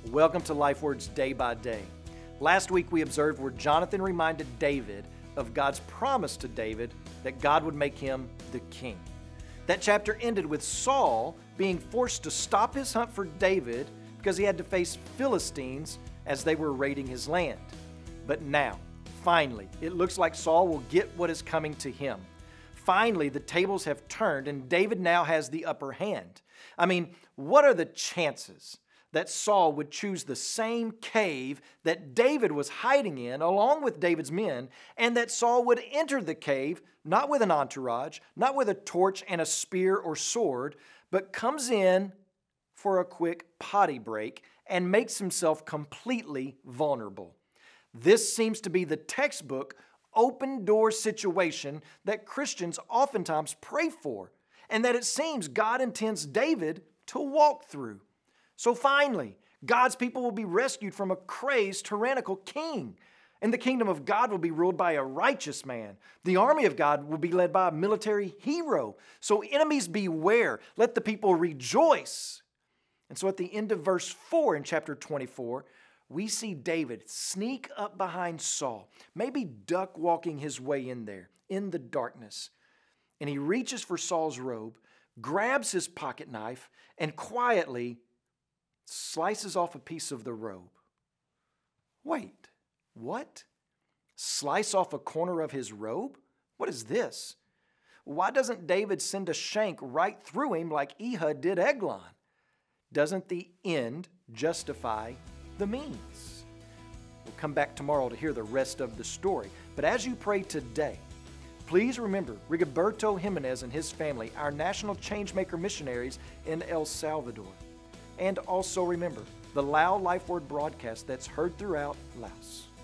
Welcome to Life Words Day by Day. Last week we observed where Jonathan reminded David of God's promise to David that God would make him the king. That chapter ended with Saul being forced to stop his hunt for David because he had to face Philistines as they were raiding his land. But now, finally, it looks like Saul will get what is coming to him. Finally, the tables have turned and David now has the upper hand. I mean, what are the chances that Saul would choose the same cave that David was hiding in along with David's men, and that Saul would enter the cave not with an entourage, not with a torch and a spear or sword, but comes in for a quick potty break and makes himself completely vulnerable? This seems to be the textbook open door situation that Christians oftentimes pray for, and that it seems God intends David to walk through. So finally, God's people will be rescued from a crazed, tyrannical king, and the kingdom of God will be ruled by a righteous man. The army of God will be led by a military hero. So enemies beware, let the people rejoice. And so at the end of verse 4 in chapter 24, we see David sneak up behind Saul, maybe duck walking his way in there in the darkness. And he reaches for Saul's robe, grabs his pocket knife, and quietly slices off a piece of the robe. Wait, what? Slice off a corner of his robe? What is this? Why doesn't David send a shank right through him like Ehud did Eglon? Doesn't the end justify the means? We'll come back tomorrow to hear the rest of the story. But as you pray today, please remember Rigoberto Jimenez and his family, our national changemaker missionaries in El Salvador. And also remember the Lao Life Word broadcast that's heard throughout Laos.